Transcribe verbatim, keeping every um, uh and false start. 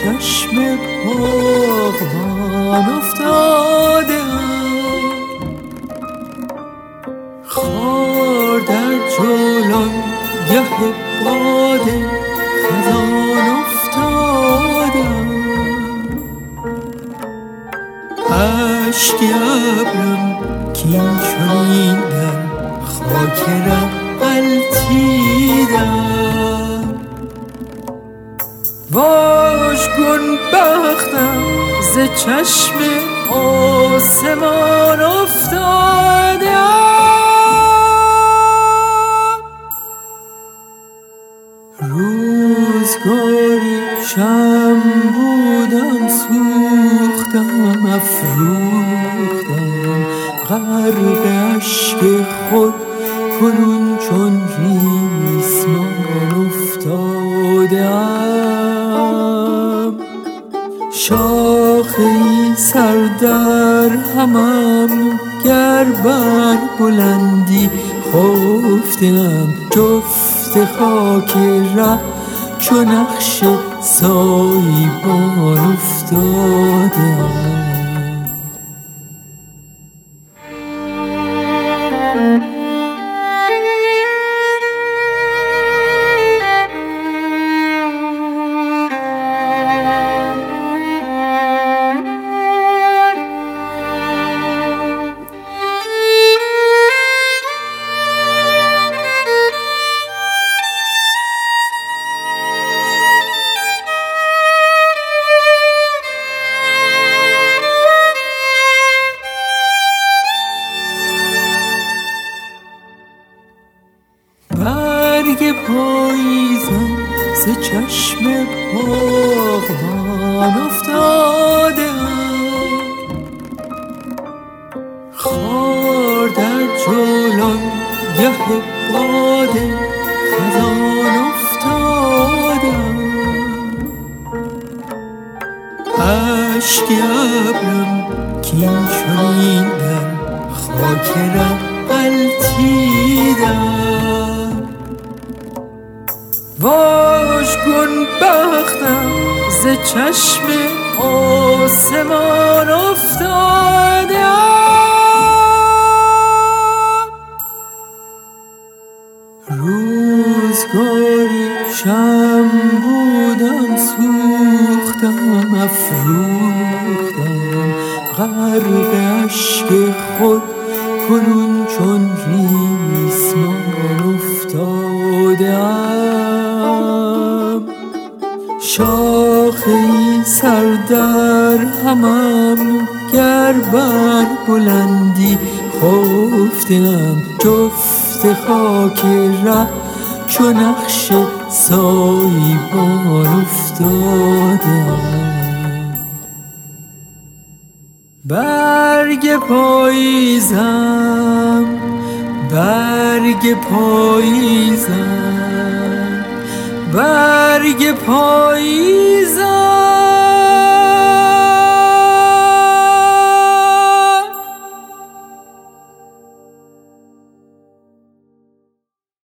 چشم باغبان افتادم، خار در جولان گه باد خزان افتادم، اشک ابرم کین چنین در خاک ره غلتیدم. واژگون بختم ز چشم آسمان افتادم، روزگاری شمع بودم سوختم افروختم، غرق اشک خود کنون چون ریسمان افتادم. شاخه‌ای سر در همم گر بر بلندی خفتم، جفت خاک ره چو نقش سایبان افتادم. برگ پاییزم ز چشم باغبان افتادم، خار در جولان گه باد خزان افتادم، اشک ابرم کین چنین در خاک ره غلتیدم. واژگون بختم ز چشم آسمان افتادم، روزگاری شمع بودم سوختم افروختم، غرق اشک خود کنون چون ریسمان افتادم. شاخه‌ای سر در همم گر بر بلندی خفتم، جفت خاک ره چو نقش سایبان افتادم. برگ پاییزم برگ پاییزم برگ پاییزم